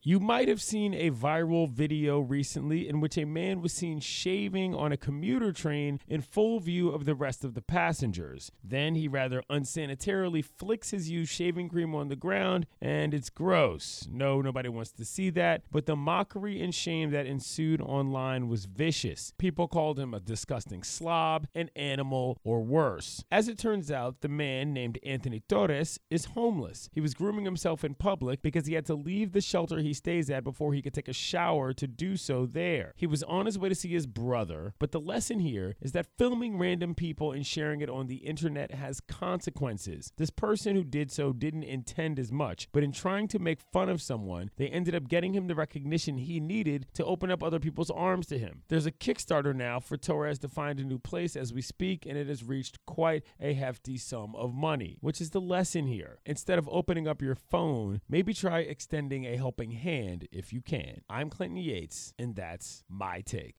You might have seen a viral video recently in which a man was seen shaving on a commuter train in full view of the rest of the passengers. Then he rather unsanitarily flicks his used shaving cream on the ground, and it's gross. No, nobody wants to see that, but the mockery and shame that ensued online was vicious. People called him a disgusting slob, an animal, or worse. As it turns out, the man named Anthony Torres is homeless. He was grooming himself in public because he had to leave the shelter he stays at before he could take a shower to do so there. He was on his way to see his brother, but the lesson here is that filming random people and sharing it on the internet has consequences. This person who did so didn't intend as much, but in trying to make fun of someone, they ended up getting him the recognition he needed to open up other people's arms to him. There's a Kickstarter now for Torres to find a new place as we speak, and it has reached quite a hefty sum of money, which is the lesson here. Instead of opening up your phone, maybe try extending a helping hand if you can. I'm Clinton Yates, and that's my take.